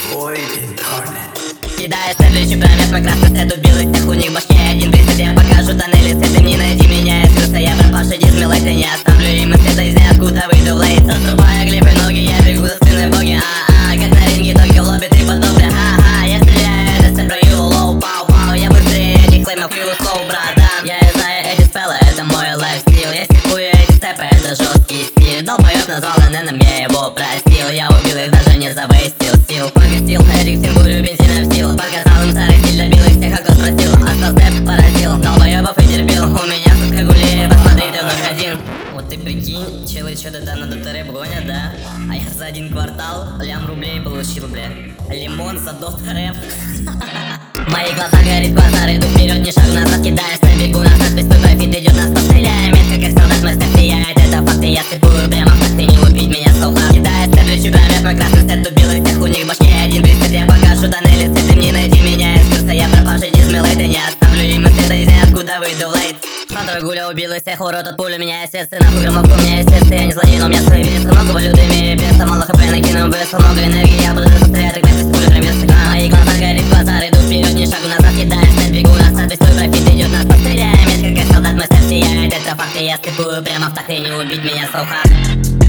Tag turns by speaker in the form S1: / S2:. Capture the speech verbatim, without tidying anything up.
S1: Destroyed Incarnate.
S2: Кидая следующий промет, мой красный свет убил их всех, у них в башке один присед. Я покажу тоннели с этим, не найди меня, я скрылся, я пропавший дизмилайт. И не оставлю им и света из ниоткуда выйду в лейт. Заструбая глифы ноги, я бегу за спиной боги. А-а, как на ринге, только в лобби ты подобный. Ха-ха, я стреляю, это сет прою, лоу, пау-пау. Я быстрее этих клеймов, фью, слоу, братан. Я и знаю эти спеллы, это мой лайфстил. Я стикую эти степы, это жесткий стиль. Долбоёб назвал НН, я его простил. Я убил их, даже не завестил сил. Погостил, Эрик, всем бурю, бензина в сил. Показал им старый стиль, добил их всех, а кто спросил. Остал степ, поразил, долбоёбов и терпил. У меня тут кагулея, посмотри, ты вновь один. Вот ты прикинь, челы что-то да на дотореп гонят, да? А я за один квартал лям рублей получил, бля. Лимон за дотореп. Мои глаза горит, глаза иду вперед, ни шаг назад, кидаясь на бегу назад. Бестой профит идет, нас постреляем, метко как солдат, мой степ сияет. Это факты, я степую прямо в такт, ты не убить меня, сука. Кидаясь следующий промет, мой красный степ убил их всех, у них в башке один присед. Я покажу тоннели с этим, не найди меня, я скрылся, я пропавший дизмилайт. И не оставлю им и света из ниоткуда выйду в лейт. Смотрой гуля убил их всех, урод от пули, меня естественно, нахуй громовку, у меня естественно, я не злодей, но у меня свои весы. Много валюты, имею песто, мало хп, накину весу, много энергии, я буду застрять, так без пули, прям вес. Мои глаза горит, глаза иду вперед, ни шагу назад, кидаясь, нет, бегу назад. Бестой профит идет, нас постреляем, метко как солдат, мой степ сияет. Это факты, я степую прямо в такт, и не убить меня, сука.